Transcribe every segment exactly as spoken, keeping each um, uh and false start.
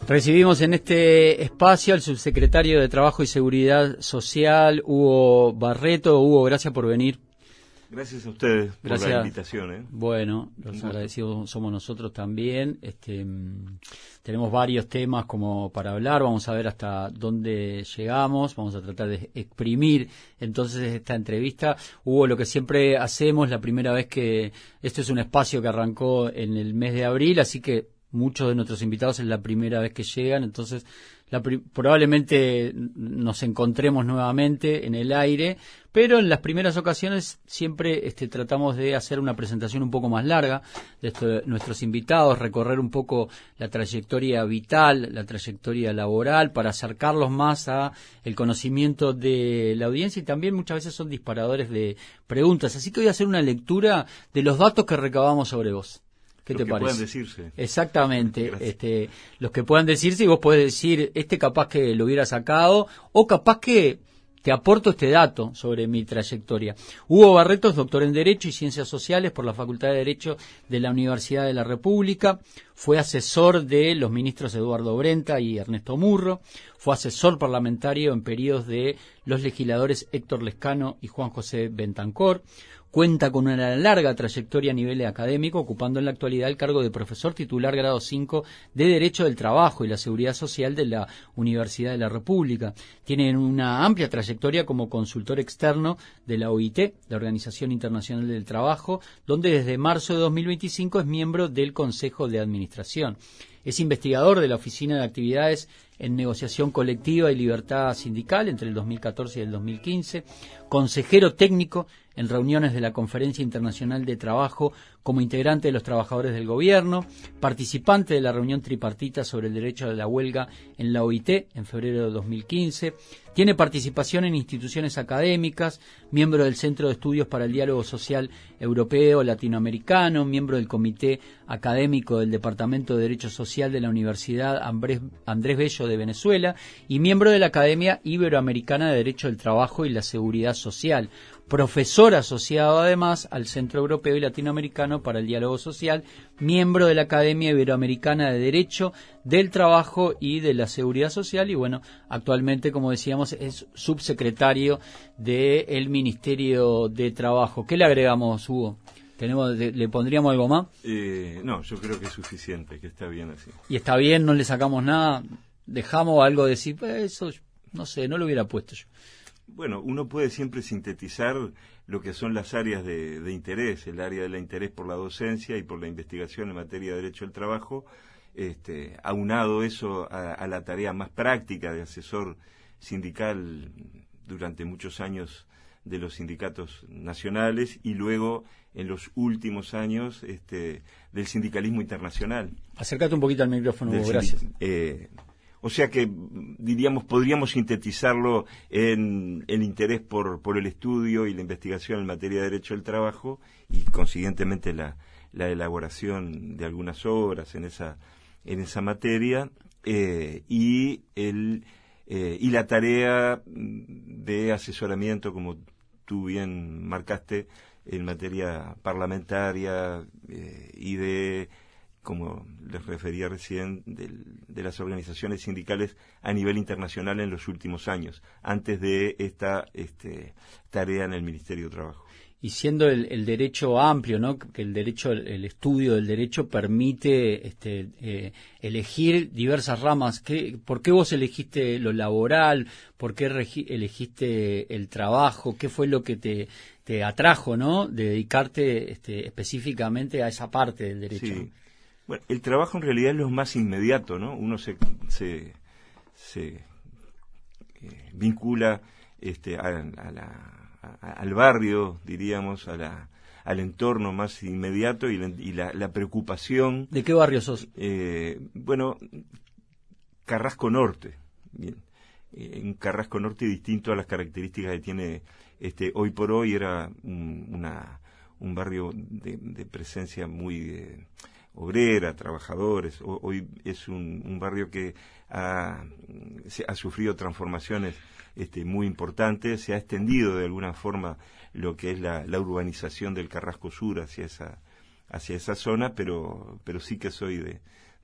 Recibimos en este espacio al subsecretario de Trabajo y Seguridad Social, Hugo Barreto. Hugo, gracias por venir. Gracias a ustedes gracias. por la invitación. ¿eh? Bueno, los agradecidos somos nosotros también. Este, tenemos varios temas como para hablar, vamos a ver hasta dónde llegamos, vamos a tratar de exprimir entonces esta entrevista. Hugo, lo que siempre hacemos, la primera vez que esto es un espacio que arrancó en el mes de abril, así que muchos de nuestros invitados es la primera vez que llegan, entonces la probablemente nos encontremos nuevamente en el aire, pero en las primeras ocasiones siempre este, tratamos de hacer una presentación un poco más larga de, esto, de nuestros invitados, recorrer un poco la trayectoria vital, la trayectoria laboral, para acercarlos más a el conocimiento de la audiencia, y también muchas veces son disparadores de preguntas, así que voy a hacer una lectura de los datos que recabamos sobre vos. ¿Qué te parece? Los que puedan decirse. Exactamente, este, los que puedan decirse, y vos podés decir, este capaz que lo hubiera sacado, o capaz que te aporto este dato sobre mi trayectoria. Hugo Barreto es doctor en Derecho y Ciencias Sociales por la Facultad de Derecho de la Universidad de la República, fue asesor de los ministros Eduardo Brenta y Ernesto Murro, fue asesor parlamentario en periodos de los legisladores Héctor Lescano y Juan José Bentancor. Cuenta con una larga trayectoria a nivel académico, ocupando en la actualidad el cargo de profesor titular grado cinco de Derecho del Trabajo y la Seguridad Social de la Universidad de la República. Tiene una amplia trayectoria como consultor externo de la O I T, la Organización Internacional del Trabajo, donde desde marzo de dos mil veinticinco es miembro del Consejo de Administración. Es investigador de la Oficina de Actividades en Negociación Colectiva y Libertad Sindical entre el dos mil catorce y el dos mil quince, consejero técnico en reuniones de la Conferencia Internacional de Trabajo como integrante de los trabajadores del gobierno, participante de la reunión tripartita sobre el derecho a la huelga en la O I T en febrero de dos mil quince, tiene participación en instituciones académicas, miembro del Centro de Estudios para el Diálogo Social Europeo Latinoamericano, miembro del Comité Académico del Departamento de Derecho Social de la Universidad Andrés, Andrés Bello de Venezuela y miembro de la Academia Iberoamericana de Derecho del Trabajo y la Seguridad Social, profesor asociado además al Centro Europeo y Latinoamericano para el Diálogo Social, miembro de la Academia Iberoamericana de Derecho del Trabajo y de la Seguridad Social y bueno, actualmente, como decíamos, es subsecretario del Ministerio de Trabajo. ¿Qué le agregamos, Hugo? ¿Tenemos, ¿Le pondríamos algo más? Eh, no, yo creo que es suficiente, que está bien así. ¿Y está bien? ¿No le sacamos nada? ¿Dejamos algo de decir? Pues eso, no sé, no lo hubiera puesto yo. Bueno, uno puede siempre sintetizar lo que son las áreas de, de interés, el área del interés por la docencia y por la investigación en materia de derecho del trabajo, este, aunado eso a, a la tarea más práctica de asesor sindical durante muchos años de los sindicatos nacionales y luego en los últimos años este, del sindicalismo internacional. Acércate un poquito al micrófono, Hugo, gracias. Eh, O sea que, diríamos, podríamos sintetizarlo en el interés por, por el estudio y la investigación en materia de derecho del trabajo y, consiguientemente, la, la elaboración de algunas obras en esa, en esa materia eh, y, el, eh, y la tarea de asesoramiento, como tú bien marcaste, en materia parlamentaria eh, y de, como les refería recién, del, de las organizaciones sindicales a nivel internacional en los últimos años, antes de esta este, tarea en el Ministerio de Trabajo. Y siendo el, el derecho amplio, ¿no? Que el derecho, el estudio del derecho permite este, eh, elegir diversas ramas. ¿Qué, ¿Por qué vos elegiste lo laboral? ¿Por qué regi, elegiste el trabajo? ¿Qué fue lo que te, te atrajo, ¿no? De dedicarte este, específicamente a esa parte del derecho. Sí. Bueno, el trabajo en realidad es lo más inmediato, ¿no? Uno se, se, se eh, vincula este, a, a la, a, al barrio, diríamos, a la, al entorno más inmediato y la, y la, la preocupación. ¿De qué barrio sos? Eh, bueno, Carrasco Norte. Bien. Eh, un Carrasco Norte distinto a las características que tiene este, hoy por hoy, era un, una, un barrio de, de presencia muy Eh, obrera, trabajadores. Hoy es un, un barrio que ha, se, ha sufrido transformaciones este, muy importantes, se ha extendido de alguna forma lo que es la, la urbanización del Carrasco Sur hacia esa, hacia esa zona, pero, pero sí que soy de,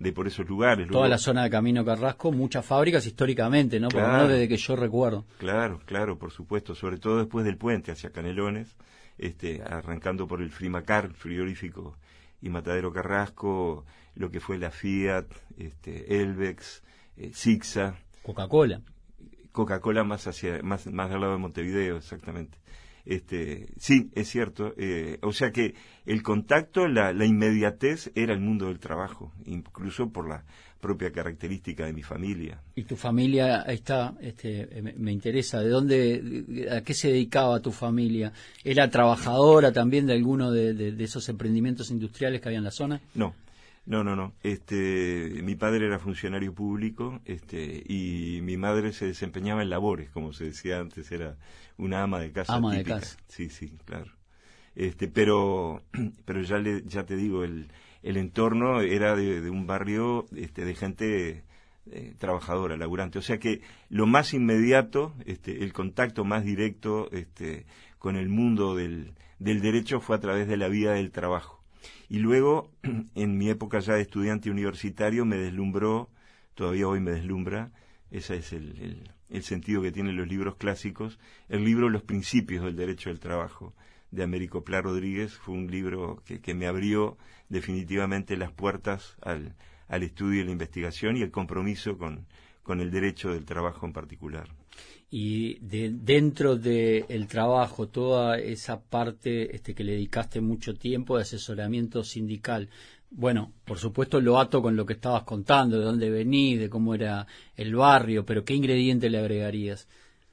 de por esos lugares. Toda Luego, la zona de Camino Carrasco, muchas fábricas históricamente, ¿no? Claro, por lo menos desde que yo recuerdo. Claro, claro, por supuesto, sobre todo después del puente hacia Canelones, este, arrancando por el Frimacar, frigorífico y matadero Carrasco, lo que fue la Fiat, este, Elvex, eh, Sixa, Coca-Cola. Coca-Cola más hacia, más, más al lado de Montevideo, exactamente. Este, sí, es cierto. Eh, o sea que el contacto, la, la inmediatez era el mundo del trabajo, incluso por la propia característica de mi familia. ¿Y tu familia, ahí está, este, me, me interesa, de dónde, a qué se dedicaba tu familia? ¿Era trabajadora también de alguno de, de, de esos emprendimientos industriales que había en la zona? No. No, no, no. Este, mi padre era funcionario público, este, y mi madre se desempeñaba en labores, como se decía antes, era una ama de casa ama típica. de casa. Sí, sí, claro. Este, pero, pero ya le, ya te digo, el, el entorno era de, de un barrio, este, de gente eh, trabajadora, laburante. O sea que lo más inmediato, este, el contacto más directo, este, con el mundo del, del derecho fue a través de la vida del trabajo. Y luego, en mi época ya de estudiante universitario, me deslumbró, todavía hoy me deslumbra, ese es el, el, el sentido que tienen los libros clásicos, el libro Los Principios del Derecho del Trabajo, de Américo Pla Rodríguez. Fue un libro que, que me abrió definitivamente las puertas al, al estudio y la investigación y el compromiso con, con el derecho del trabajo en particular. Y de, dentro del trabajo, toda esa parte este, que le dedicaste mucho tiempo de asesoramiento sindical, bueno, por supuesto lo ato con lo que estabas contando, de dónde venís, de cómo era el barrio, pero ¿qué ingrediente le agregarías?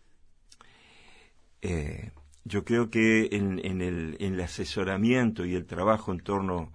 Eh, yo creo que en, en, el, en el asesoramiento y el trabajo en torno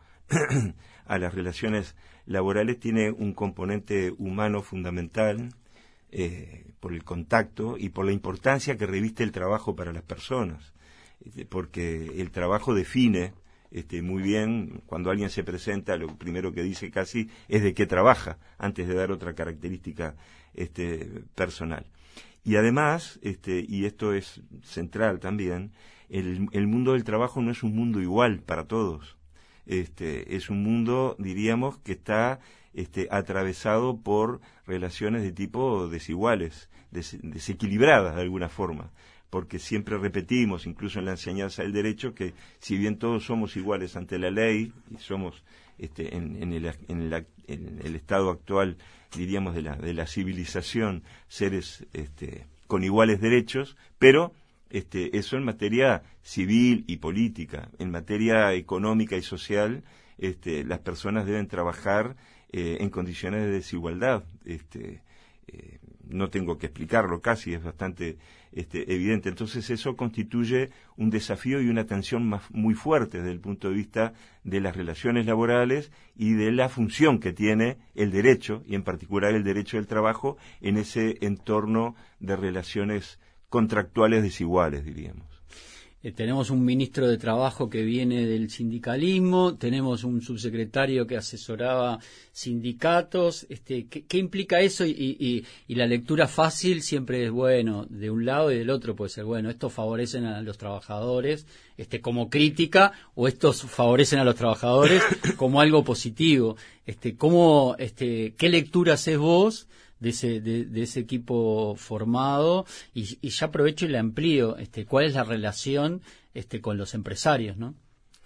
a las relaciones laborales tiene un componente humano fundamental, Eh, por el contacto y por la importancia que reviste el trabajo para las personas, este, porque el trabajo define este, muy bien. Cuando alguien se presenta, lo primero que dice casi es de qué trabaja, antes de dar otra característica este, personal. Y además, este, y esto es central también, el, el mundo del trabajo no es un mundo igual para todos. Este, es un mundo, diríamos, que está Este, atravesado por relaciones de tipo desiguales, des, desequilibradas de alguna forma, porque siempre repetimos, incluso en la enseñanza del derecho, que si bien todos somos iguales ante la ley, y somos este, en, en, el, en, la, en el estado actual, diríamos, de la, de la civilización, seres este, con iguales derechos, pero este, eso en materia civil y política. En materia económica y social, este, las personas deben trabajar Eh, en condiciones de desigualdad. Este, eh, no tengo que explicarlo casi, es bastante este, evidente. Entonces eso constituye un desafío y una tensión más, muy fuerte desde el punto de vista de las relaciones laborales y de la función que tiene el derecho, y en particular el derecho del trabajo, en ese entorno de relaciones contractuales desiguales, diríamos. Eh, tenemos un ministro de Trabajo que viene del sindicalismo, tenemos un subsecretario que asesoraba sindicatos. Este, ¿qué, qué implica eso? Y, y, y la lectura fácil siempre es, bueno, de un lado y del otro puede ser, bueno, estos favorecen a los trabajadores este, como crítica, o estos favorecen a los trabajadores como algo positivo. Este, ¿cómo, este, ¿Qué lectura haces vos de ese, de, de ese equipo formado? Y, y ya aprovecho y la amplío, este, ¿cuál es la relación este, con los empresarios, no?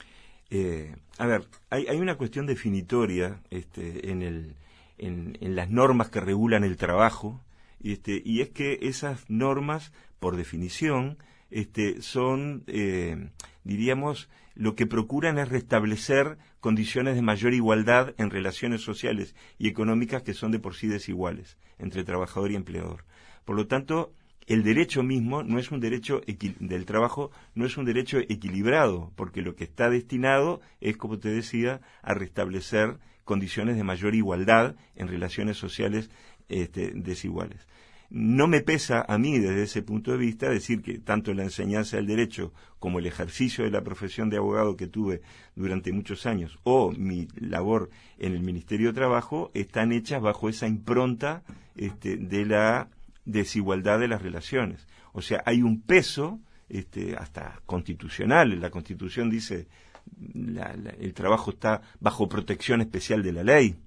Eh, a ver, hay, hay una cuestión definitoria este, en, el, en, en las normas que regulan el trabajo, este, y es que esas normas, por definición, este, son, eh, diríamos, lo que procuran es restablecer condiciones de mayor igualdad en relaciones sociales y económicas que son de por sí desiguales entre trabajador y empleador. Por lo tanto, el derecho mismo no es un derecho del trabajo, no es un derecho equilibrado, porque lo que está destinado es, como te decía, a restablecer condiciones de mayor igualdad en relaciones sociales este, desiguales. No me pesa a mí, desde ese punto de vista, decir que tanto la enseñanza del derecho como el ejercicio de la profesión de abogado que tuve durante muchos años, o mi labor en el Ministerio de Trabajo, están hechas bajo esa impronta este, de la desigualdad de las relaciones. O sea, hay un peso este, hasta constitucional. La Constitución dice la, la, el trabajo está bajo protección especial de la ley.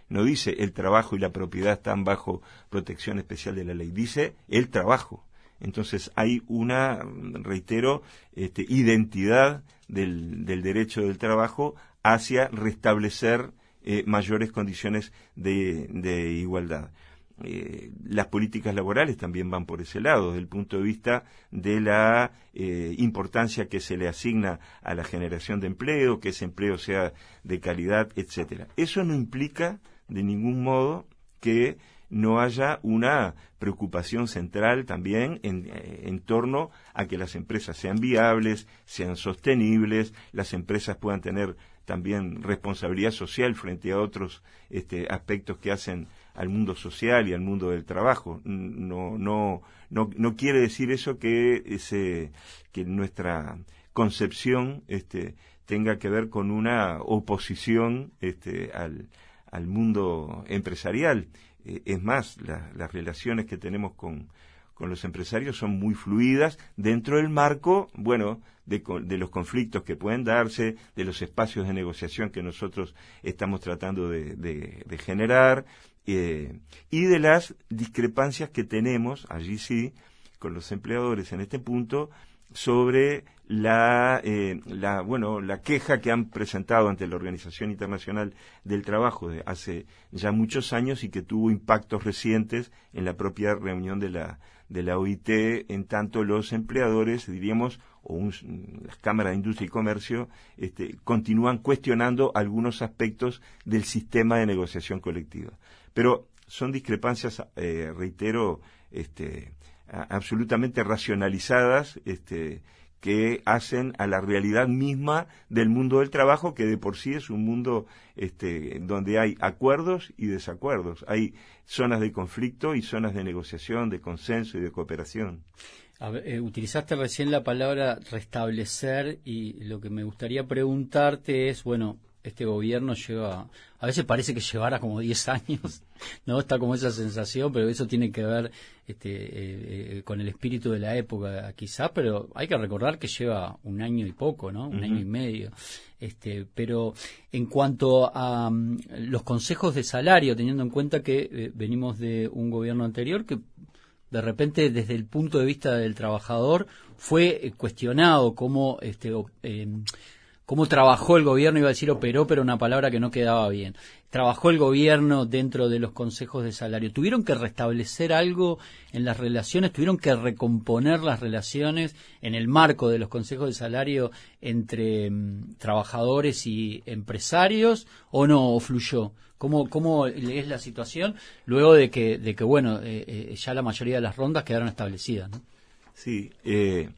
no dice el trabajo y la propiedad están bajo protección especial de la ley, dice el trabajo. Entonces hay una, reitero, este, identidad del, del derecho del trabajo hacia restablecer eh, mayores condiciones de, de igualdad. Eh, las políticas laborales también van por ese lado, desde el punto de vista de la eh, importancia que se le asigna a la generación de empleo, que ese empleo sea de calidad, etcétera. Eso no implica de ningún modo que no haya una preocupación central también en, en torno a que las empresas sean viables, sean sostenibles, las empresas puedan tener también responsabilidad social frente a otros este, aspectos que hacen al mundo social y al mundo del trabajo. No, no, no, no quiere decir eso que ese, que nuestra concepción este, tenga que ver con una oposición este, al, al mundo empresarial. Eh, es más, la, las relaciones que tenemos con, con los empresarios son muy fluidas dentro del marco, bueno, de, de los conflictos que pueden darse, de los espacios de negociación que nosotros estamos tratando de, de, de generar, eh, y de las discrepancias que tenemos, allí sí, con los empleadores en este punto, sobre la, eh, la, bueno, la queja que han presentado ante la Organización Internacional del Trabajo de hace ya muchos años y que tuvo impactos recientes en la propia reunión de la, de la O I T, en tanto los empleadores, diríamos, o un, las cámaras de industria y comercio, este, continúan cuestionando algunos aspectos del sistema de negociación colectiva. Pero son discrepancias, eh, reitero, este, absolutamente racionalizadas, este, que hacen a la realidad misma del mundo del trabajo, que de por sí es un mundo este, donde hay acuerdos y desacuerdos, hay zonas de conflicto y zonas de negociación, de consenso y de cooperación. A ver, eh, utilizaste recién la palabra restablecer y lo que me gustaría preguntarte es, bueno, este gobierno lleva, a veces parece que llevara como diez años, ¿no? Está como esa sensación, pero eso tiene que ver este, eh, eh, con el espíritu de la época, quizás, pero hay que recordar que lleva un año y poco, ¿no? Un uh-huh. año y medio. Este, pero en cuanto a um, los consejos de salario, teniendo en cuenta que eh, venimos de un gobierno anterior que de repente desde el punto de vista del trabajador fue eh, cuestionado como este eh, cómo trabajó el gobierno, iba a decir operó, pero una palabra que no quedaba bien. Trabajó el gobierno dentro de los consejos de salario. ¿Tuvieron que restablecer algo en las relaciones? ¿Tuvieron que recomponer las relaciones en el marco de los consejos de salario entre um, trabajadores y empresarios? ¿O no? ¿O fluyó? ¿Cómo, cómo es la situación luego de que, de que bueno, eh, eh, ya la mayoría de las rondas quedaron establecidas, ¿no? Sí, eh...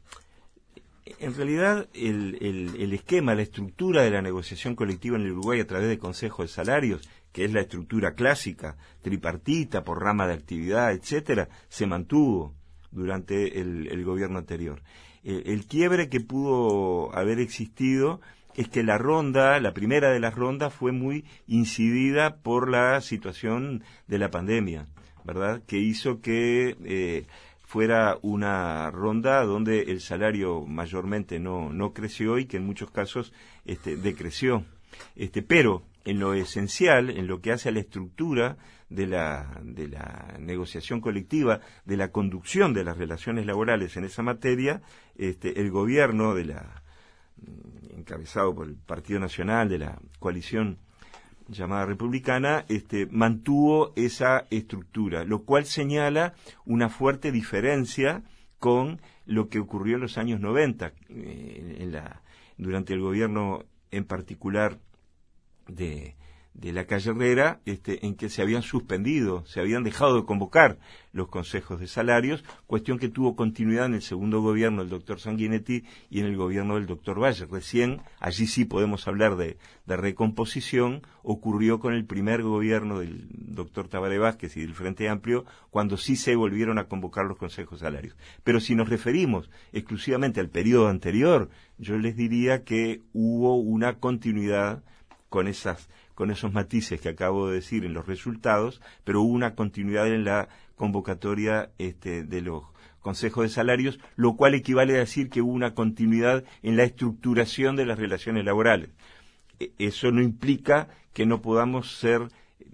En realidad, el, el, el esquema, la estructura de la negociación colectiva en el Uruguay a través de consejos de salarios, que es la estructura clásica, tripartita, por rama de actividad, etcétera, se mantuvo durante el, el gobierno anterior. El, el quiebre que pudo haber existido es que la ronda, la primera de las rondas, fue muy incidida por la situación de la pandemia, ¿verdad? Que hizo que eh, fuera una ronda donde el salario mayormente no, no creció y que en muchos casos este, decreció. Este, pero en lo esencial, en lo que hace a la estructura de la, de la negociación colectiva, de la conducción de las relaciones laborales en esa materia, este, el gobierno de la, encabezado por el Partido Nacional, de la coalición llamada republicana, este, mantuvo esa estructura, lo cual señala una fuerte diferencia con lo que ocurrió en los años noventa, eh, en la, durante el gobierno en particular de, de Lacalle Herrera, este, en que se habían suspendido, se habían dejado de convocar los consejos de salarios, cuestión que tuvo continuidad en el segundo gobierno del doctor Sanguinetti y en el gobierno del doctor Valle. Recién, allí sí podemos hablar de, de recomposición, ocurrió con el primer gobierno del doctor Tabaré Vázquez y del Frente Amplio, cuando sí se volvieron a convocar los consejos de salarios. Pero si nos referimos exclusivamente al periodo anterior, yo les diría que hubo una continuidad con esas con esos matices que acabo de decir en los resultados, pero hubo una continuidad en la convocatoria este, de los consejos de salarios, lo cual equivale a decir que hubo una continuidad en la estructuración de las relaciones laborales. Eso no implica que no podamos ser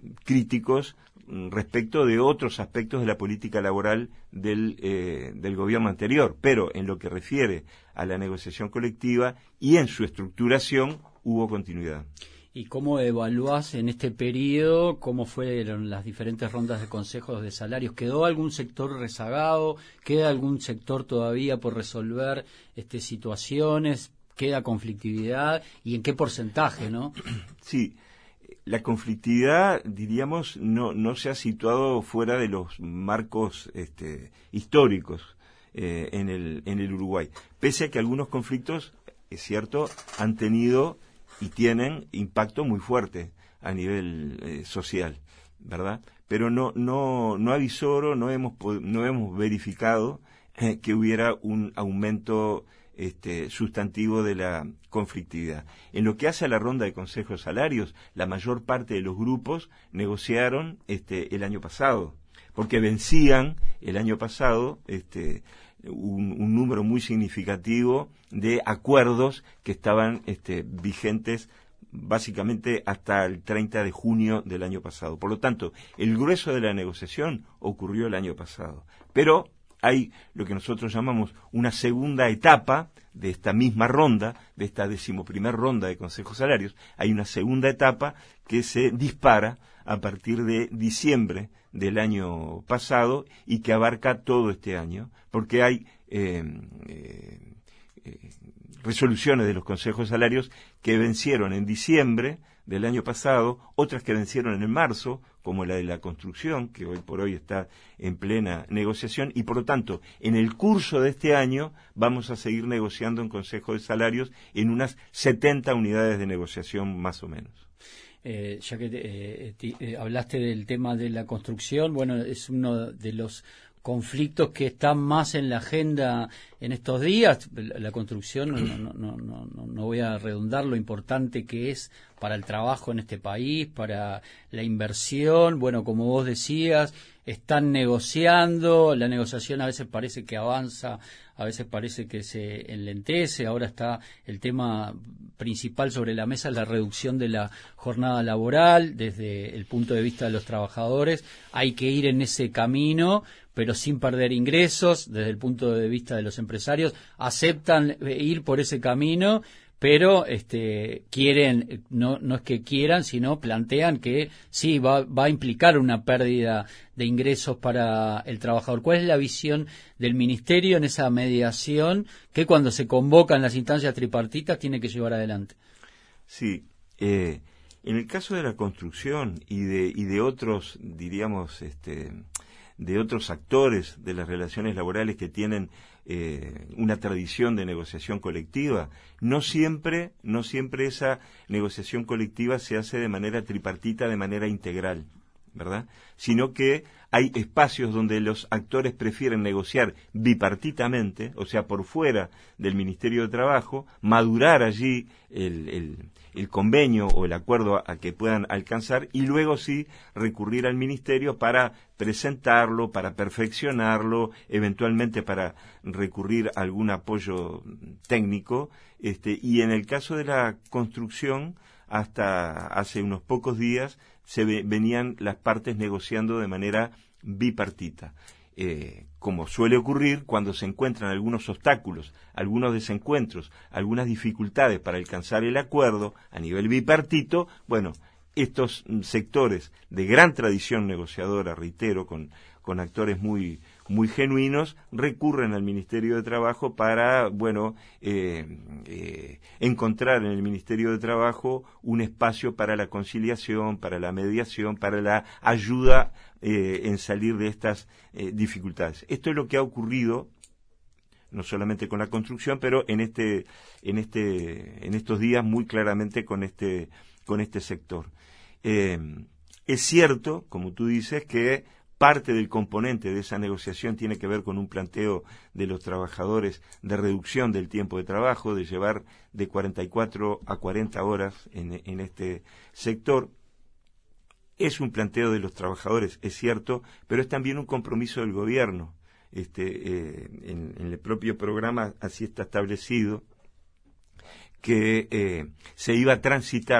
críticos respecto de otros aspectos de la política laboral del, eh, del gobierno anterior, pero en lo que refiere a la negociación colectiva y en su estructuración hubo continuidad. ¿Y cómo evaluás en este periodo cómo fueron las diferentes rondas de consejos de salarios? ¿Quedó algún sector rezagado? ¿Queda algún sector todavía por resolver este, situaciones? ¿Queda conflictividad? ¿Y en qué porcentaje, no? Sí. La conflictividad, diríamos, no, no se ha situado fuera de los marcos este, históricos eh, en, el, en el Uruguay. Pese a que algunos conflictos, es cierto, han tenido y tienen impacto muy fuerte a nivel eh, social, ¿verdad? Pero no, no, no avisoro, no hemos, no hemos verificado eh, que hubiera un aumento Este, sustantivo de la conflictividad. En lo que hace a la ronda de consejos salarios, la mayor parte de los grupos negociaron este, el año pasado, porque vencían el año pasado este, un, un número muy significativo de acuerdos que estaban este, vigentes básicamente hasta el treinta de junio del año pasado. Por lo tanto, el grueso de la negociación ocurrió el año pasado. Pero hay lo que nosotros llamamos una segunda etapa de esta misma ronda, de esta decimoprimer ronda de consejos salarios. Hay una segunda etapa que se dispara a partir de diciembre del año pasado y que abarca todo este año, porque hay eh, eh, eh, resoluciones de los consejos salarios que vencieron en diciembre del año pasado, otras que vencieron en marzo, como la de la construcción, que hoy por hoy está en plena negociación, y por lo tanto, en el curso de este año vamos a seguir negociando en Consejo de Salarios en unas setenta unidades de negociación más o menos. Eh, ya que eh, eh, hablaste del tema de la construcción, bueno, es uno de los conflictos que están más en la agenda en estos días. La, la construcción, no, no, no, no, no, no voy a redundar lo importante que es para el trabajo en este país, para la inversión. Bueno, como vos decías, están negociando, la negociación a veces parece que avanza, a veces parece que se enlentece. Ahora está el tema principal sobre la mesa, la reducción de la jornada laboral desde el punto de vista de los trabajadores. Hay que ir en ese camino, pero sin perder ingresos. Desde el punto de vista de los empresarios, aceptan ir por ese camino, pero este, quieren, no, no es que quieran, sino plantean que sí, va, va a implicar una pérdida de ingresos para el trabajador. ¿Cuál es la visión del Ministerio en esa mediación que cuando se convocan las instancias tripartitas tiene que llevar adelante? Sí, eh, en el caso de la construcción y de, y de otros, diríamos, este, de otros actores de las relaciones laborales que tienen eh, una tradición de negociación colectiva, no siempre, no siempre esa negociación colectiva se hace de manera tripartita, de manera integral, ¿verdad? Sino que hay espacios donde los actores prefieren negociar bipartitamente, o sea, por fuera del Ministerio de Trabajo, madurar allí el, el, el convenio o el acuerdo a, a que puedan alcanzar y luego sí recurrir al Ministerio para presentarlo, para perfeccionarlo, eventualmente para recurrir a algún apoyo técnico. Este, y en el caso de la construcción, hasta hace unos pocos días se ve, venían las partes negociando de manera bipartita. Eh, como suele ocurrir cuando se encuentran algunos obstáculos, algunos desencuentros, algunas dificultades para alcanzar el acuerdo a nivel bipartito, bueno, estos sectores de gran tradición negociadora, reitero, con, con actores muy, muy genuinos, recurren al Ministerio de Trabajo para, bueno, eh, eh, encontrar en el Ministerio de Trabajo un espacio para la conciliación, para la mediación, para la ayuda eh, en salir de estas eh, dificultades. Esto es lo que ha ocurrido no solamente con la construcción, pero en este, en este, en estos días muy claramente con este, con este sector. Eh, es cierto, como tú dices, que parte del componente de esa negociación tiene que ver con un planteo de los trabajadores de reducción del tiempo de trabajo, de llevar de cuarenta y cuatro a cuarenta horas en, en este sector. Es un planteo de los trabajadores, es cierto, pero es también un compromiso del gobierno. Este, eh, en, en el propio programa así está establecido que eh, se iba a transitar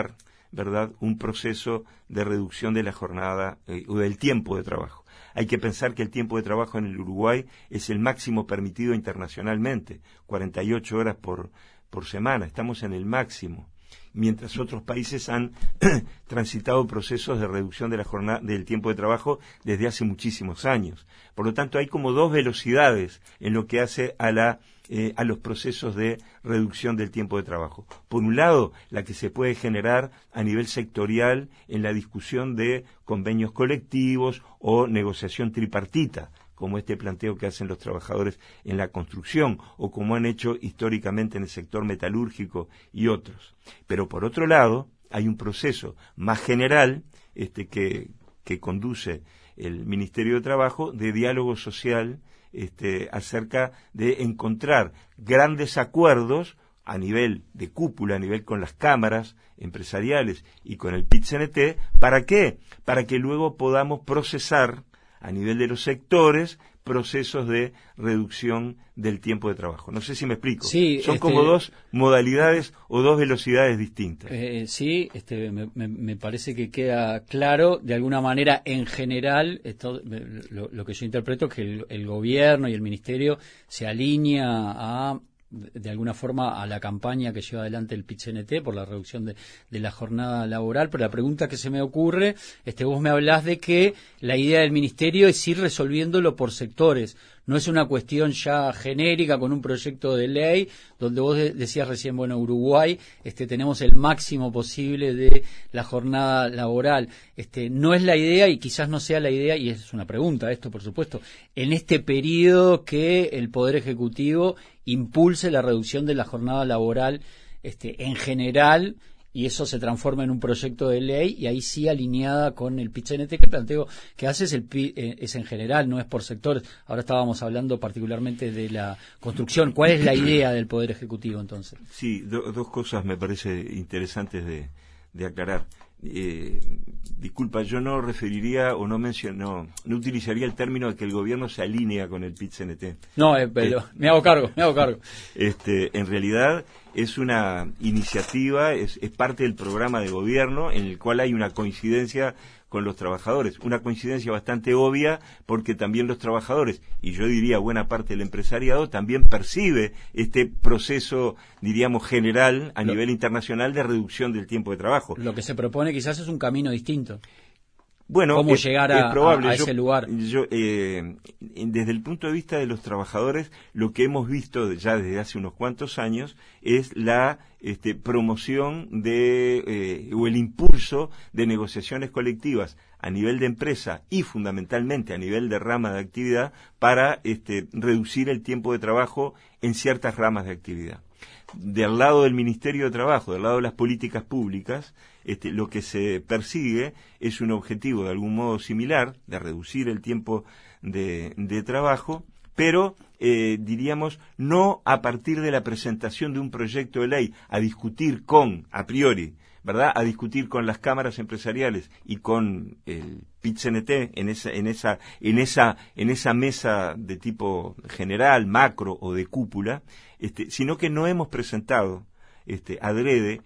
¿verdad?, un proceso de reducción de la jornada eh, o del tiempo de trabajo. Hay que pensar que el tiempo de trabajo en el Uruguay es el máximo permitido internacionalmente, cuarenta y ocho horas por, por semana, estamos en el máximo, mientras otros países han transitado procesos de reducción de la jornada, del tiempo de trabajo desde hace muchísimos años. Por lo tanto, hay como dos velocidades en lo que hace a la Eh, a los procesos de reducción del tiempo de trabajo. Por un lado, la que se puede generar a nivel sectorial en la discusión de convenios colectivos o negociación tripartita, como este planteo que hacen los trabajadores en la construcción o como han hecho históricamente en el sector metalúrgico y otros. Pero por otro lado, hay un proceso más general este, que, que conduce el Ministerio de Trabajo de diálogo social Este, acerca de encontrar grandes acuerdos a nivel de cúpula, a nivel con las cámaras empresariales y con el P I T C N T. ¿Para qué? Para que luego podamos procesar a nivel de los sectores procesos de reducción del tiempo de trabajo. No sé si me explico. Sí, Son este, como dos modalidades o dos velocidades distintas. Eh, sí, este, me, me, me parece que queda claro. De alguna manera, en general, esto, lo, lo que yo interpreto es que el, el gobierno y el ministerio se alinea a de alguna forma a la campaña que lleva adelante el P I T C N T por la reducción de, de la jornada laboral, pero la pregunta que se me ocurre, este, vos me hablás de que la idea del ministerio es ir resolviéndolo por sectores, no es una cuestión ya genérica con un proyecto de ley donde vos de, decías recién, bueno, Uruguay, este, tenemos el máximo posible de la jornada laboral, este, no es la idea y quizás no sea la idea, y es una pregunta esto por supuesto, en este periodo que el Poder Ejecutivo impulse la reducción de la jornada laboral este, en general, y eso se transforma en un proyecto de ley, y ahí sí alineada con el P I T C N T, que el planteo que hace es, el, eh, es en general, no es por sectores. Ahora estábamos hablando particularmente de la construcción. ¿Cuál es la idea del Poder Ejecutivo entonces? Sí, do, dos cosas me parece interesantes de, de aclarar. Eh, disculpa, yo no referiría o no menciono, no utilizaría el término de que el gobierno se alinea con el P I T C N T. No, eh, pero eh, me hago cargo, me hago cargo. Este, en realidad es una iniciativa, es, es parte del programa de gobierno en el cual hay una coincidencia con los trabajadores, una coincidencia bastante obvia porque también los trabajadores, y yo diría buena parte del empresariado, también percibe este proceso, diríamos, general a lo, nivel internacional de reducción del tiempo de trabajo. Lo que se propone quizás es un camino distinto. Bueno, ¿Cómo es, llegar a, es probable. a, a yo, ese lugar? Yo, eh, desde el punto de vista de los trabajadores, lo que hemos visto ya desde hace unos cuantos años es la este, promoción de eh, o el impulso de negociaciones colectivas a nivel de empresa y fundamentalmente a nivel de rama de actividad para este, reducir el tiempo de trabajo en ciertas ramas de actividad. Del lado del Ministerio de Trabajo, del lado de las políticas públicas, este, lo que se persigue es un objetivo de algún modo similar, de reducir el tiempo de, de trabajo, pero eh, diríamos no a partir de la presentación de un proyecto de ley a discutir con, a priori, ¿verdad?, a discutir con las cámaras empresariales y con el P I T C N T en esa, en esa, en esa, en esa mesa de tipo general, macro o de cúpula, este, sino que no hemos presentado, este, adrede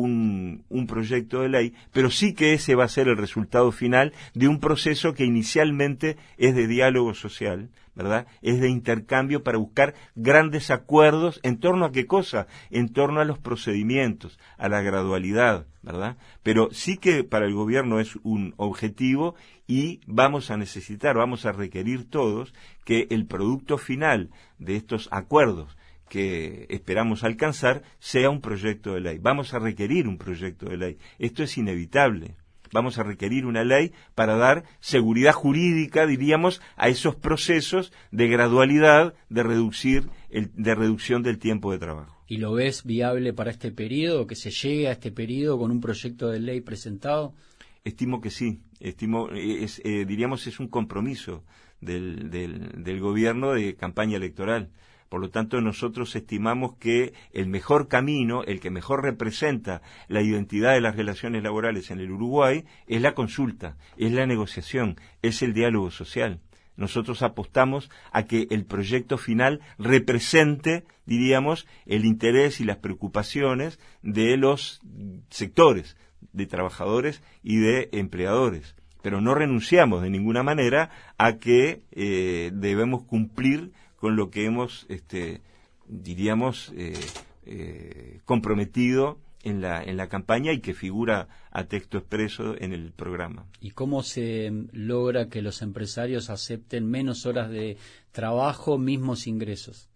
un, un proyecto de ley, pero sí que ese va a ser el resultado final de un proceso que inicialmente es de diálogo social, ¿verdad? Es de intercambio para buscar grandes acuerdos en torno a qué cosa, en torno a los procedimientos, a la gradualidad, ¿verdad? Pero sí que para el gobierno es un objetivo y vamos a necesitar, vamos a requerir todos que el producto final de estos acuerdos que esperamos alcanzar sea un proyecto de ley. Vamos a requerir un proyecto de ley. Esto es inevitable. Vamos a requerir una ley para dar seguridad jurídica, diríamos, a esos procesos de gradualidad, de reducir el, de reducción del tiempo de trabajo. ¿Y lo ves viable para este periodo, que se llegue a este periodo con un proyecto de ley presentado? Estimo que sí. Estimo, es, eh, diríamos, es un compromiso del, del, del gobierno de campaña electoral. Por lo tanto, nosotros estimamos que el mejor camino, el que mejor representa la identidad de las relaciones laborales en el Uruguay, es la consulta, es la negociación, es el diálogo social. Nosotros apostamos a que el proyecto final represente, diríamos, el interés y las preocupaciones de los sectores, de trabajadores y de empleadores. Pero no renunciamos de ninguna manera a que eh, debemos cumplir con lo que hemos, este, diríamos, eh, eh, comprometido en la, en la campaña y que figura a texto expreso en el programa. ¿Y cómo se logra que los empresarios acepten menos horas de trabajo, mismos ingresos?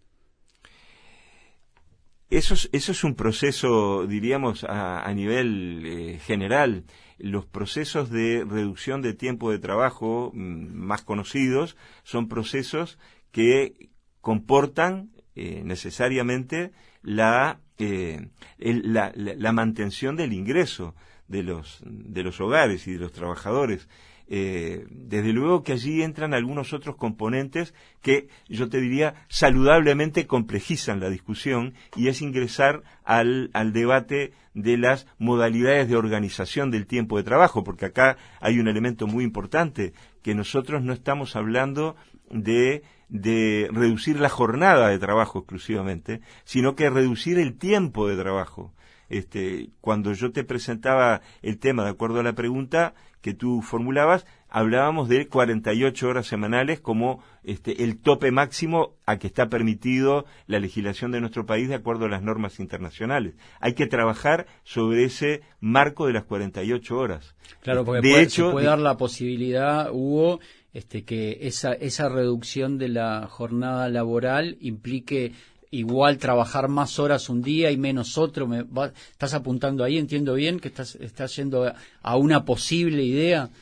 Eso es, eso es un proceso, diríamos, a, a nivel eh, general. Los procesos de reducción de tiempo de trabajo m, más conocidos son procesos que comportan eh, necesariamente la, eh, el, la, la, la mantención del ingreso de los, de los hogares y de los trabajadores. Eh, desde luego que allí entran algunos otros componentes que yo te diría saludablemente complejizan la discusión, y es ingresar al, al debate de las modalidades de organización del tiempo de trabajo, porque acá hay un elemento muy importante, que nosotros no estamos hablando de, de reducir la jornada de trabajo exclusivamente, sino que reducir el tiempo de trabajo. Este, cuando yo te presentaba el tema, de acuerdo a la pregunta que tú formulabas, hablábamos de cuarenta y ocho horas semanales como este, el tope máximo a que está permitido la legislación de nuestro país de acuerdo a las normas internacionales. Hay que trabajar sobre ese marco de las cuarenta y ocho horas. Claro, porque de puede, hecho, se puede dar la posibilidad, Hugo, este, que esa, esa reducción de la jornada laboral implique igual trabajar más horas un día y menos otro. Me va, ¿estás apuntando ahí? ¿Entiendo bien que estás, estás yendo a, a una posible idea?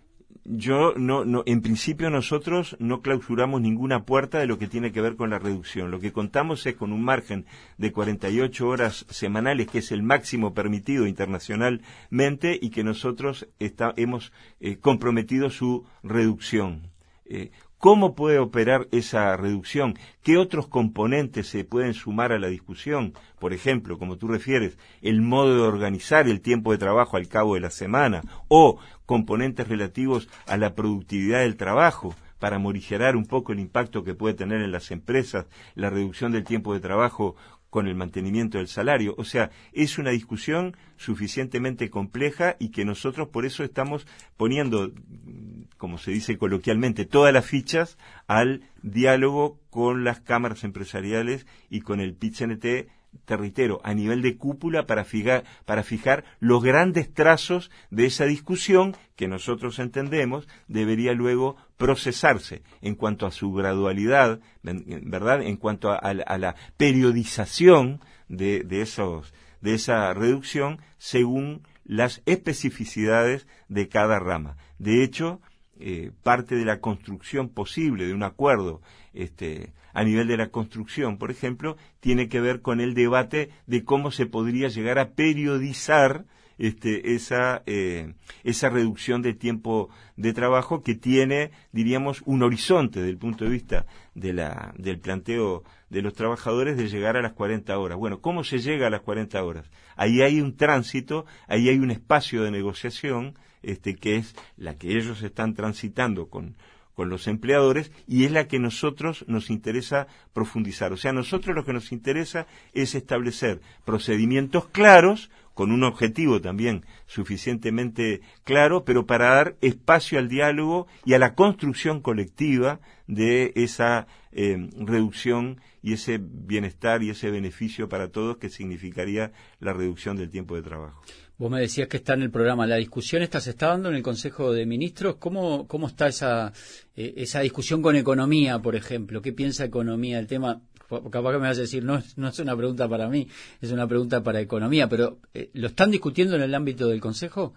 Yo no, no, en principio nosotros no clausuramos ninguna puerta de lo que tiene que ver con la reducción. Lo que contamos es con un margen de cuarenta y ocho horas semanales, que es el máximo permitido internacionalmente, y que nosotros está, hemos eh, comprometido su reducción. Eh, ¿Cómo puede operar esa reducción? ¿Qué otros componentes se pueden sumar a la discusión? Por ejemplo, como tú refieres, el modo de organizar el tiempo de trabajo al cabo de la semana, o componentes relativos a la productividad del trabajo, para morigerar un poco el impacto que puede tener en las empresas la reducción del tiempo de trabajo con el mantenimiento del salario. O sea, es una discusión suficientemente compleja, y que nosotros por eso estamos poniendo, como se dice coloquialmente, todas las fichas al diálogo con las cámaras empresariales y con el P I T C N T, te reitero, a nivel de cúpula, para fijar, para fijar los grandes trazos de esa discusión que nosotros entendemos debería luego procesarse en cuanto a su gradualidad, ¿verdad? En cuanto a, a, a la periodización de, de, esos, de esa reducción según las especificidades de cada rama. De hecho, eh, parte de la construcción posible de un acuerdo este, a nivel de la construcción, por ejemplo, tiene que ver con el debate de cómo se podría llegar a periodizar este, esa, eh, esa reducción de tiempo de trabajo, que tiene, diríamos, un horizonte desde el punto de vista de la, del planteo de los trabajadores de llegar a las cuarenta horas. Bueno, ¿cómo se llega a las cuarenta horas? Ahí hay un tránsito, ahí hay un espacio de negociación, este, que es la que ellos están transitando con con los empleadores, y es la que nosotros nos interesa profundizar. O sea, a nosotros lo que nos interesa es establecer procedimientos claros, con un objetivo también suficientemente claro, pero para dar espacio al diálogo y a la construcción colectiva de esa eh, reducción y ese bienestar y ese beneficio para todos que significaría la reducción del tiempo de trabajo. Vos me decías que está en el programa. ¿La discusión esta se está dando en el Consejo de Ministros? ¿Cómo, cómo está esa, eh, esa discusión con economía, por ejemplo? ¿Qué piensa economía del tema? Capaz que me vas a decir, no, no es una pregunta para mí, es una pregunta para economía, pero eh, ¿lo están discutiendo en el ámbito del Consejo?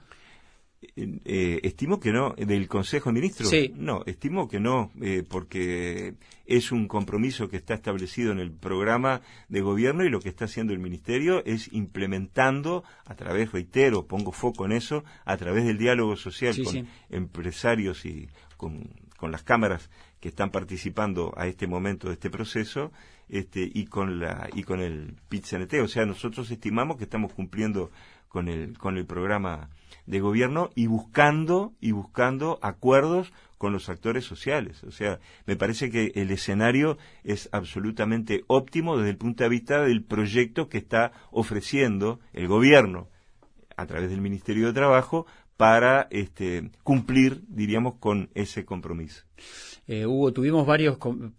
Eh, eh, estimo que no. ¿Del Consejo de Ministros? Sí. No, estimo que no, eh, porque es un compromiso que está establecido en el programa de gobierno, y lo que está haciendo el Ministerio es implementando a través, reitero, pongo foco en eso, a través del diálogo social sí, con sí. empresarios y con, con las cámaras que están participando a este momento de este proceso, este, y con la y con el P I T C N T. O sea, nosotros estimamos que estamos cumpliendo con el con el programa de gobierno y buscando y buscando acuerdos con los actores sociales. O sea, me parece que el escenario es absolutamente óptimo desde el punto de vista del proyecto que está ofreciendo el gobierno a través del Ministerio de Trabajo para este, cumplir, diríamos, con ese compromiso. Eh, Hugo, tuvimos varios,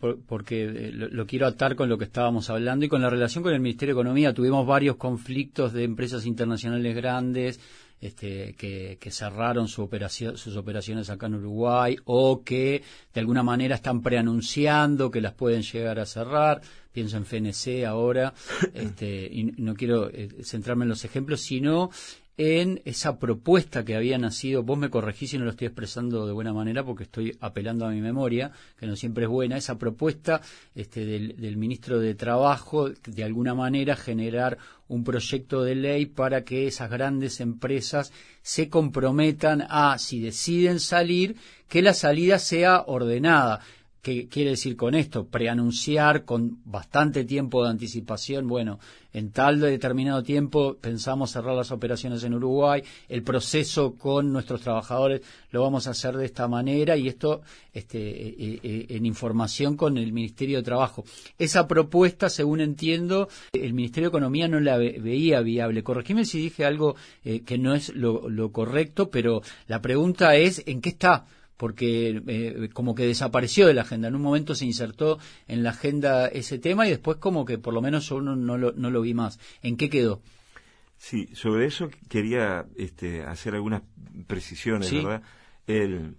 porque lo, lo quiero atar con lo que estábamos hablando y con la relación con el Ministerio de Economía, tuvimos varios conflictos de empresas internacionales grandes este, que, que cerraron su operación, sus operaciones acá en Uruguay o que de alguna manera están preanunciando que las pueden llegar a cerrar. Pienso en F N C ahora, este, y no quiero eh, centrarme en los ejemplos, sino en esa propuesta que había nacido, vos me corregís si no lo estoy expresando de buena manera porque estoy apelando a mi memoria, que no siempre es buena, esa propuesta este, del, del ministro de Trabajo, de alguna manera generar un proyecto de ley para que esas grandes empresas se comprometan a, si deciden salir, que la salida sea ordenada. ¿Qué quiere decir con esto? Preanunciar con bastante tiempo de anticipación, bueno, en tal de determinado tiempo pensamos cerrar las operaciones en Uruguay, el proceso con nuestros trabajadores lo vamos a hacer de esta manera y esto este, eh, eh, en información con el Ministerio de Trabajo. Esa propuesta, según entiendo, el Ministerio de Economía no la ve, veía viable. Corregime si dije algo eh, que no es lo, lo correcto, pero la pregunta es, ¿en qué está? Porque eh, como que desapareció de la agenda. En un momento se insertó en la agenda ese tema y después como que por lo menos yo no, no, lo, no lo vi más. ¿En qué quedó? Sí, sobre eso quería este, hacer algunas precisiones, ¿sí? ¿Verdad? El,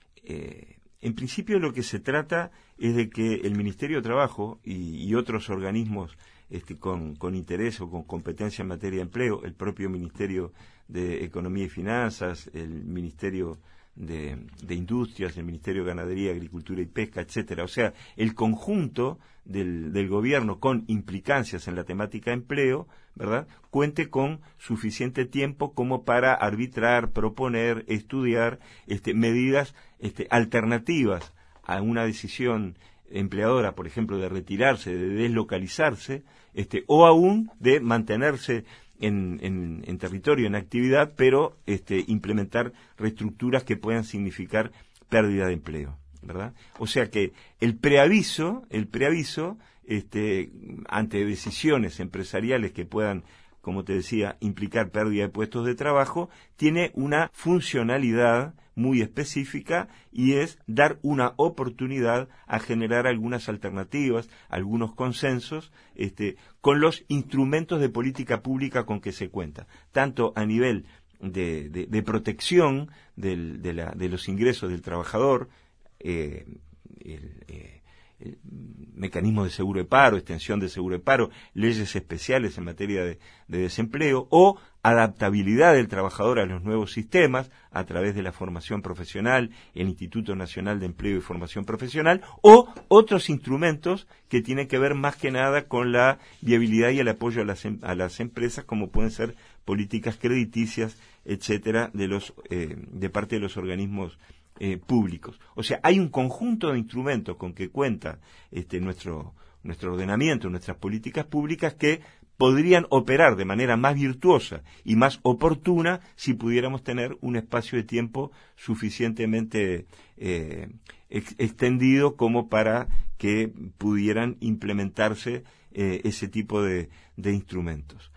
eh, en principio lo que se trata es de que el Ministerio de Trabajo y, y otros organismos este, con, con interés o con competencia en materia de empleo, el propio Ministerio de Economía y Finanzas, el Ministerio De, de Industrias, el Ministerio de Ganadería, Agricultura y Pesca, etcétera. O sea, el conjunto del, del gobierno con implicancias en la temática empleo, ¿verdad?, cuente con suficiente tiempo como para arbitrar, proponer, estudiar este, medidas este, alternativas a una decisión empleadora, por ejemplo, de retirarse, de deslocalizarse, este, o aún de mantenerse En, en, en territorio, en actividad, pero este, implementar reestructuras que puedan significar pérdida de empleo, ¿verdad? O sea que el preaviso, el preaviso, este, ante decisiones empresariales que puedan, como te decía, implicar pérdida de puestos de trabajo, tiene una funcionalidad muy específica y es dar una oportunidad a generar algunas alternativas, algunos consensos, este, con los instrumentos de política pública con que se cuenta, tanto a nivel de, de, de protección del, de, la, de los ingresos del trabajador, eh, el, eh, el mecanismo de seguro de paro, extensión de seguro de paro, leyes especiales en materia de, de desempleo o adaptabilidad del trabajador a los nuevos sistemas a través de la formación profesional, el Instituto Nacional de Empleo y Formación Profesional o otros instrumentos que tienen que ver más que nada con la viabilidad y el apoyo a las, a las empresas, como pueden ser políticas crediticias, etcétera, de los eh, de parte de los organismos Eh, públicos. O sea, hay un conjunto de instrumentos con que cuenta este, nuestro, nuestro ordenamiento, nuestras políticas públicas que podrían operar de manera más virtuosa y más oportuna si pudiéramos tener un espacio de tiempo suficientemente eh, ex- extendido como para que pudieran implementarse eh, ese tipo de, de instrumentos.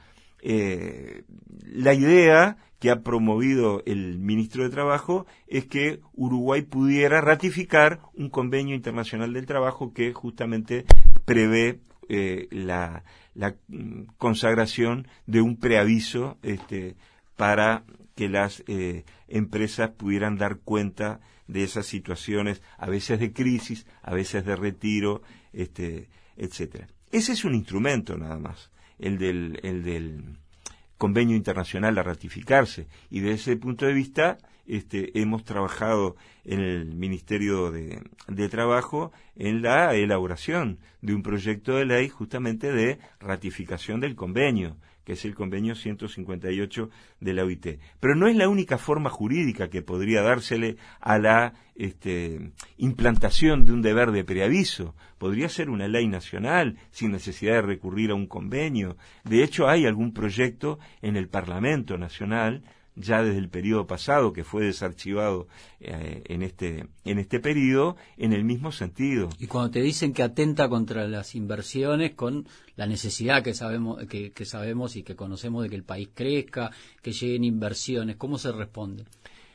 Eh, la idea que ha promovido el ministro de Trabajo es que Uruguay pudiera ratificar un convenio internacional del trabajo que justamente prevé eh, la, la consagración de un preaviso este, para que las eh, empresas pudieran dar cuenta de esas situaciones, a veces de crisis, a veces de retiro, este, etcétera. Ese es un instrumento nada más, el del, el del convenio internacional a ratificarse, y desde ese punto de vista este, hemos trabajado en el Ministerio de, de Trabajo en la elaboración de un proyecto de ley justamente de ratificación del convenio, que es el convenio ciento cincuenta y ocho de la O I T. Pero no es la única forma jurídica que podría dársele a la este, implantación de un deber de preaviso. Podría ser una ley nacional sin necesidad de recurrir a un convenio. De hecho, hay algún proyecto en el Parlamento Nacional ya desde el periodo pasado, que fue desarchivado eh, en este en este periodo, en el mismo sentido. Y cuando te dicen que atenta contra las inversiones, con la necesidad que sabemos que, que sabemos y que conocemos de que el país crezca, que lleguen inversiones, ¿cómo se responde?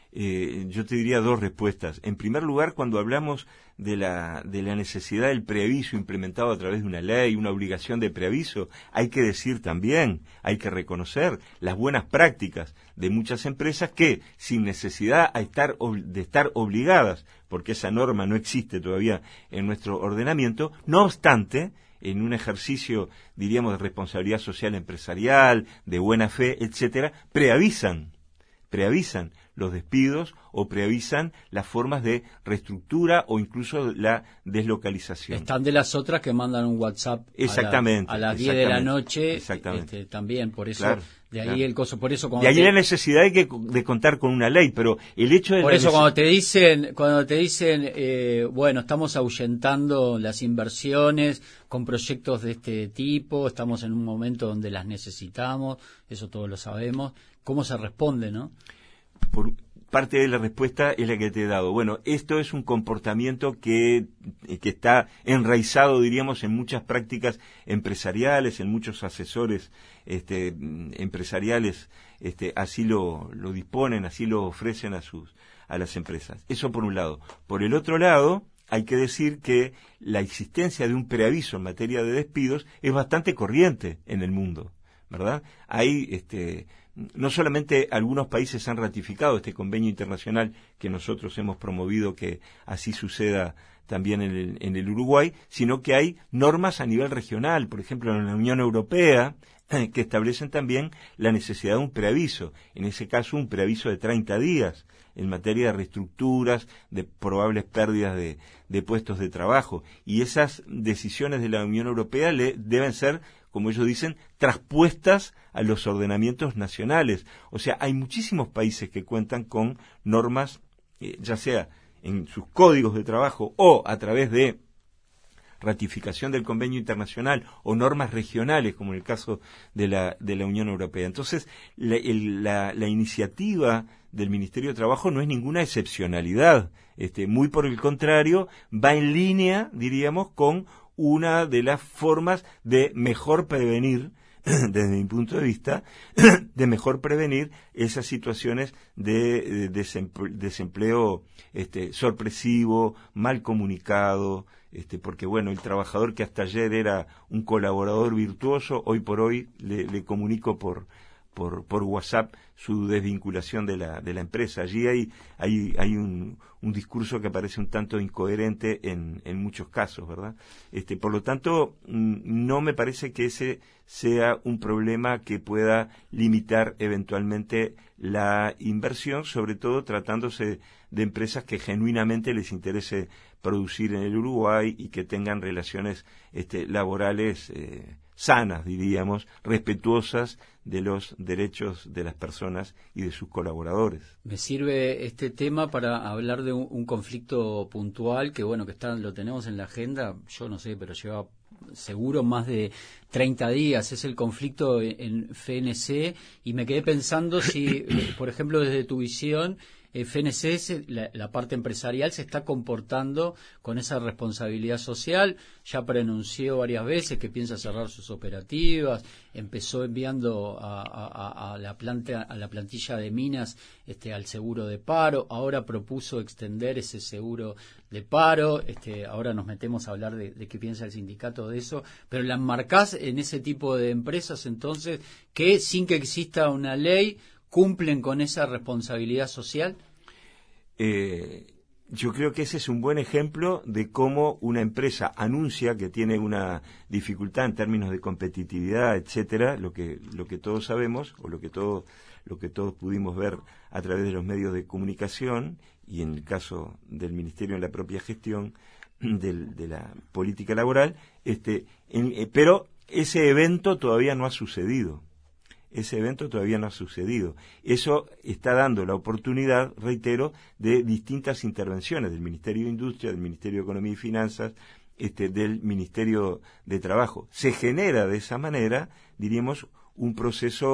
Eh, yo te diría dos respuestas. En primer lugar, cuando hablamos de la, de la necesidad del preaviso implementado a través de una ley, una obligación de preaviso, hay que decir también, hay que reconocer las buenas prácticas de muchas empresas que, sin necesidad de estar, de estar obligadas, porque esa norma no existe todavía en nuestro ordenamiento, no obstante, en un ejercicio, diríamos, de responsabilidad social empresarial, de buena fe, etcétera, preavisan, preavisan los despidos o preavisan las formas de reestructura o incluso la deslocalización. Están de las otras que mandan un WhatsApp exactamente, a, la, a las diez de la noche, exactamente. Este, también, por eso, claro, de ahí claro. el coso, por eso cuando de ahí te, la necesidad de, que, de contar con una ley, pero el hecho de... Por eso neces- cuando te dicen, cuando te dicen eh, bueno, estamos ahuyentando las inversiones con proyectos de este tipo, estamos en un momento donde las necesitamos, eso todos lo sabemos, ¿cómo se responde, no? Por parte de la respuesta es la que te he dado. Bueno, esto es un comportamiento que, que está enraizado, diríamos, en muchas prácticas empresariales, en muchos asesores este, empresariales, este, así lo, lo disponen, así lo ofrecen a sus a las empresas. Eso por un lado. Por el otro lado, hay que decir que la existencia de un preaviso en materia de despidos es bastante corriente en el mundo, ¿verdad? Hay este no solamente algunos países han ratificado este convenio internacional que nosotros hemos promovido que así suceda también en el, en el Uruguay, sino que hay normas a nivel regional, por ejemplo en la Unión Europea, que establecen también la necesidad de un preaviso, en ese caso un preaviso de treinta días en materia de reestructuras, de probables pérdidas de, de puestos de trabajo, y esas decisiones de la Unión Europea le, deben ser, como ellos dicen, traspuestas a los ordenamientos nacionales. O sea, hay muchísimos países que cuentan con normas, eh, ya sea en sus códigos de trabajo o a través de ratificación del convenio internacional o normas regionales, como en el caso de la, de la Unión Europea. Entonces, la, el, la, la iniciativa del Ministerio de Trabajo no es ninguna excepcionalidad. Este, muy por el contrario, va en línea, diríamos, con una de las formas de mejor prevenir, desde mi punto de vista, de mejor prevenir esas situaciones de, de desempleo, desempleo este, sorpresivo, mal comunicado, este, porque bueno, el trabajador que hasta ayer era un colaborador virtuoso, hoy por hoy le, le comunico por Por, por WhatsApp su desvinculación de la de la empresa. Allí hay hay hay un, un discurso que parece un tanto incoherente en, en muchos casos, ¿verdad? Este, por lo tanto, no me parece que ese sea un problema que pueda limitar eventualmente la inversión, sobre todo tratándose de empresas que genuinamente les interese producir en el Uruguay y que tengan relaciones este, laborales eh, sanas, diríamos, respetuosas de los derechos de las personas y de sus colaboradores. Me sirve este tema para hablar de un, un conflicto puntual que, bueno, que está, lo tenemos en la agenda, yo no sé, pero lleva seguro más de treinta días, es el conflicto en F N C, y me quedé pensando si, por ejemplo, desde tu visión, F N C, la, la parte empresarial, se está comportando con esa responsabilidad social. Ya pronunció varias veces que piensa cerrar sus operativas, empezó enviando a, a, a, la, planta, a la plantilla de minas este, al seguro de paro, ahora propuso extender ese seguro de paro, este, ahora nos metemos a hablar de, de qué piensa el sindicato de eso, pero la enmarcás en ese tipo de empresas entonces que sin que exista una ley ¿cumplen con esa responsabilidad social? Eh, yo creo que ese es un buen ejemplo de cómo una empresa anuncia que tiene una dificultad en términos de competitividad, etcétera, lo que lo que todos sabemos o lo que todo lo que todos pudimos ver a través de los medios de comunicación y en el caso del Ministerio en la propia gestión del, de la política laboral, este, en, eh, pero ese evento todavía no ha sucedido. Ese evento todavía no ha sucedido. Eso está dando la oportunidad, reitero, de distintas intervenciones del Ministerio de Industria, del Ministerio de Economía y Finanzas, este, del Ministerio de Trabajo. Se genera de esa manera, diríamos, un proceso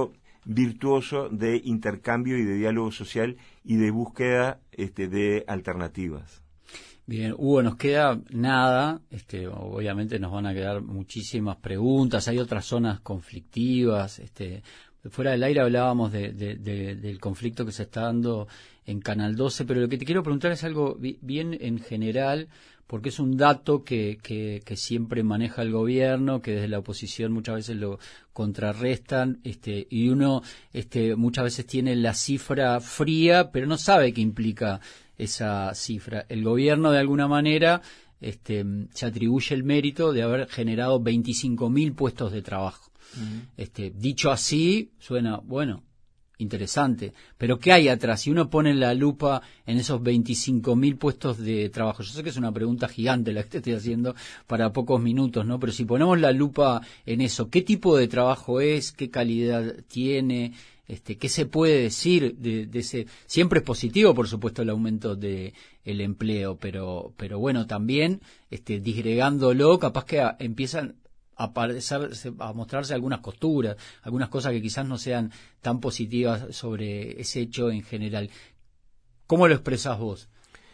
virtuoso de intercambio y de diálogo social y de búsqueda este, de alternativas. Bien, Hugo, nos queda nada, este, obviamente nos van a quedar muchísimas preguntas, hay otras zonas conflictivas, este, fuera del aire hablábamos de, de, de, del conflicto que se está dando en Canal doce, pero lo que te quiero preguntar es algo bien en general, porque es un dato que, que, que siempre maneja el gobierno, que desde la oposición muchas veces lo contrarrestan, este, y uno este, muchas veces tiene la cifra fría, pero no sabe qué implica esa cifra. El gobierno, de alguna manera, este, se atribuye el mérito de haber generado veinticinco mil puestos de trabajo. Uh-huh. Este, dicho así, suena, bueno, interesante, pero ¿qué hay atrás? Si uno pone la lupa en esos veinticinco mil puestos de trabajo, yo sé que es una pregunta gigante la que te estoy haciendo para pocos minutos, ¿no? Pero si ponemos la lupa en eso, ¿qué tipo de trabajo es? ¿Qué calidad tiene? Este, ¿qué se puede decir de, de ese? Siempre es positivo, por supuesto, el aumento de el empleo, pero, pero bueno, también, este, disgregándolo, capaz que a, empiezan a aparecer, a mostrarse algunas costuras, algunas cosas que quizás no sean tan positivas sobre ese hecho en general. ¿Cómo lo expresás vos?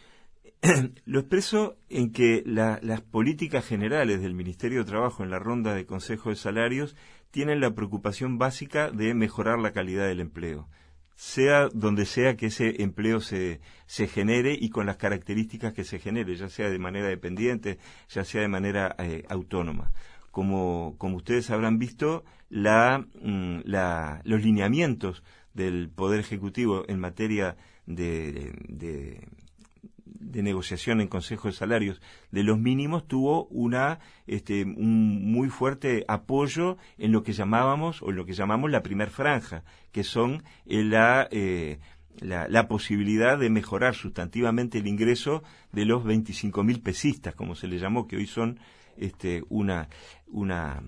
Lo expreso en que la, las políticas generales del Ministerio de Trabajo en la ronda de Consejo de Salarios tienen la preocupación básica de mejorar la calidad del empleo, sea donde sea que ese empleo se, se genere y con las características que se genere, ya sea de manera dependiente, ya sea de manera eh, autónoma. Como, como ustedes habrán visto, la, la, los lineamientos del Poder Ejecutivo en materia de, de, de negociación en Consejo de Salarios de los mínimos tuvo una este, un muy fuerte apoyo en lo que llamábamos o en lo que llamamos la primer franja, que son la, eh, la, la posibilidad de mejorar sustantivamente el ingreso de los veinticinco mil pesistas, como se le llamó, que hoy son este, una una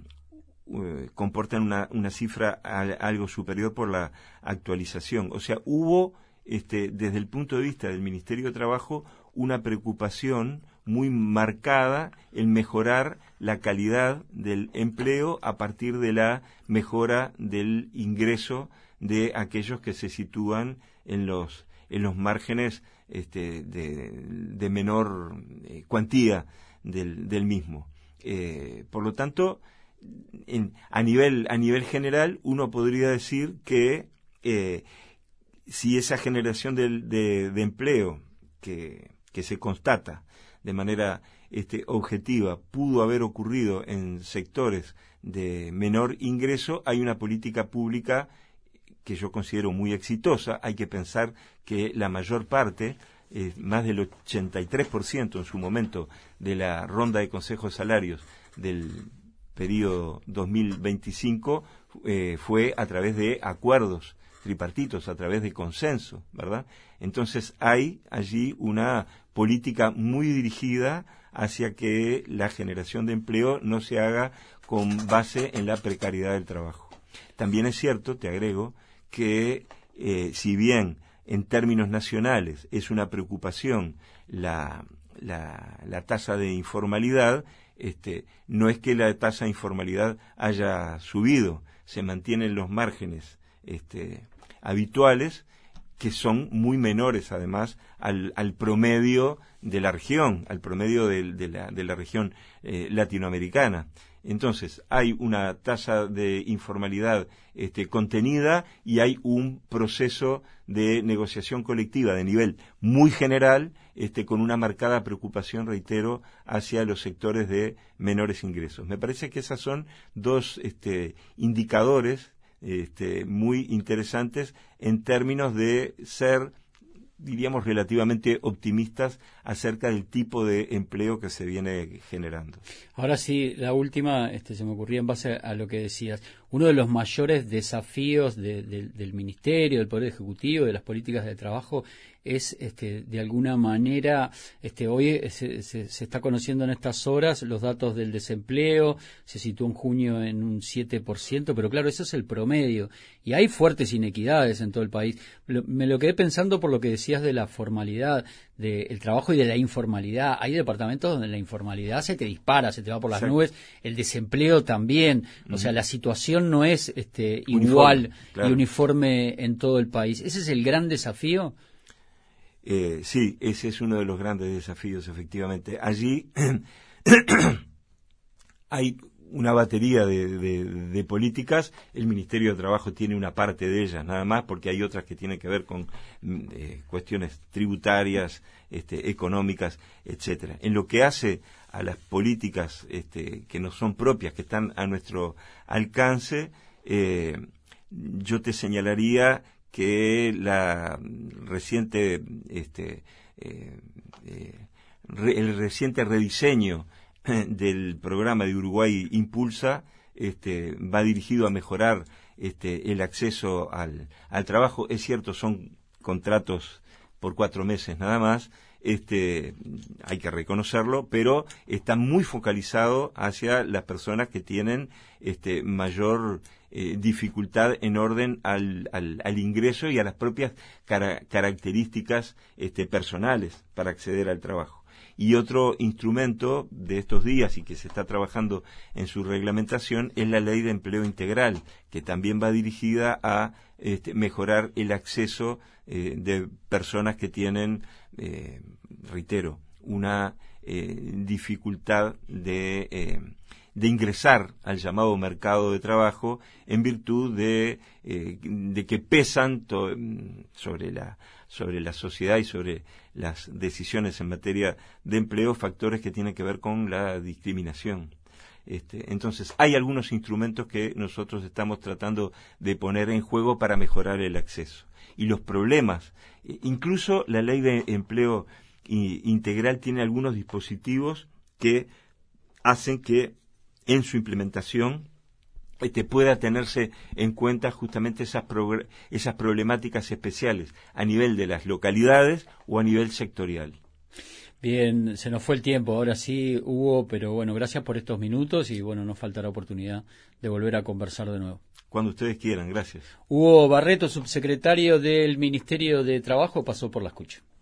uh, comportan una, una cifra a, algo superior por la actualización. O sea, hubo este, desde el punto de vista del Ministerio de Trabajo una preocupación muy marcada en mejorar la calidad del empleo a partir de la mejora del ingreso de aquellos que se sitúan en los en los márgenes este, de, de menor eh, cuantía del, del mismo. Eh, por lo tanto, en, a nivel a nivel general, uno podría decir que eh, si esa generación de, de, de empleo que, que se constata de manera este, objetiva pudo haber ocurrido en sectores de menor ingreso, hay una política pública que yo considero muy exitosa. Hay que pensar que la mayor parte, eh, más del ochenta y tres por ciento en su momento, de la ronda de consejos de salarios del periodo dos mil veinticinco eh, fue a través de acuerdos tripartitos, a través de consenso, ¿verdad? Entonces hay allí una política muy dirigida hacia que la generación de empleo no se haga con base en la precariedad del trabajo. También es cierto, te agrego, que eh, si bien en términos nacionales es una preocupación la, la, la tasa de informalidad, este, no es que la tasa de informalidad haya subido, se mantienen los márgenes este, habituales, que son muy menores además al, al promedio de la región, al promedio de, de, la, de la región eh, latinoamericana. Entonces, hay una tasa de informalidad este, contenida y hay un proceso de negociación colectiva de nivel muy general, este, con una marcada preocupación, reitero, hacia los sectores de menores ingresos. Me parece que esos son dos este, indicadores este, muy interesantes en términos de ser, diríamos, relativamente optimistas acerca del tipo de empleo que se viene generando. Ahora sí, la última este, se me ocurría en base a lo que decías. Uno de los mayores desafíos de, de, del Ministerio, del Poder Ejecutivo, de las políticas de trabajo, es este, de alguna manera, este, hoy se, se, se está conociendo en estas horas los datos del desempleo, se situó en junio en un siete por ciento, pero claro, eso es el promedio, y hay fuertes inequidades en todo el país. Me lo quedé pensando por lo que decías de la formalidad. del trabajo y de la informalidad. Hay departamentos donde la informalidad se te dispara, se te va por las Exacto. nubes, el desempleo también. Uh-huh. O sea, la situación no es este, uniforme, igual claro. y uniforme en todo el país. ¿Ese es el gran desafío? Eh, sí, ese es uno de los grandes desafíos, efectivamente. Allí hay una batería de, de, de políticas. El Ministerio de Trabajo tiene una parte de ellas, nada más, porque hay otras que tienen que ver con eh, cuestiones tributarias, este, económicas, etcétera. En lo que hace a las políticas este, que no son propias, que están a nuestro alcance, eh, yo te señalaría que la reciente, este, eh, eh, re, el reciente rediseño del programa de Uruguay Impulsa este, va dirigido a mejorar este, el acceso al, al trabajo. Es cierto, son contratos por cuatro meses nada más, este, hay que reconocerlo, pero está muy focalizado hacia las personas que tienen este, mayor eh, dificultad en orden al, al, al ingreso y a las propias cara, características este, personales para acceder al trabajo. Y otro instrumento de estos días y que se está trabajando en su reglamentación es la Ley de Empleo Integral, que también va dirigida a este, mejorar el acceso eh, de personas que tienen, eh, reitero, una eh, dificultad de, eh, de ingresar al llamado mercado de trabajo en virtud de, eh, de que pesan to- sobre la sobre la sociedad y sobre las decisiones en materia de empleo, factores que tienen que ver con la discriminación. Este, entonces, hay algunos instrumentos que nosotros estamos tratando de poner en juego para mejorar el acceso. Y los problemas, incluso la Ley de Empleo Integral tiene algunos dispositivos que hacen que en su implementación Este, pueda tenerse en cuenta justamente esas, progr- esas problemáticas especiales a nivel de las localidades o a nivel sectorial. Bien, se nos fue el tiempo, ahora sí, Hugo, pero bueno, gracias por estos minutos y bueno, nos faltará oportunidad de volver a conversar de nuevo. Cuando ustedes quieran, gracias. Hugo Barreto, subsecretario del Ministerio de Trabajo, pasó por La Escucha.